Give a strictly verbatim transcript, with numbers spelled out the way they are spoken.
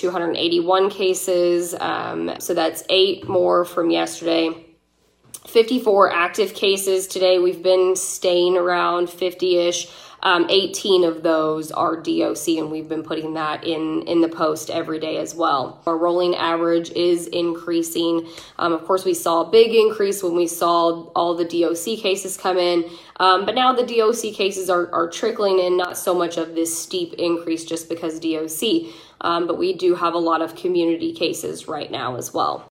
two hundred eighty-one cases. Um, so that's eight more from yesterday. fifty-four active cases today. We've been staying around fifty-ish. Um, eighteen of those are D O C, and we've been putting that in, in the post every day as well. Our rolling average is increasing. Um, of course, we saw a big increase when we saw all the D O C cases come in, um, but now the D O C cases are, are trickling in, not so much of this steep increase just because D O C, um, but we do have a lot of community cases right now as well.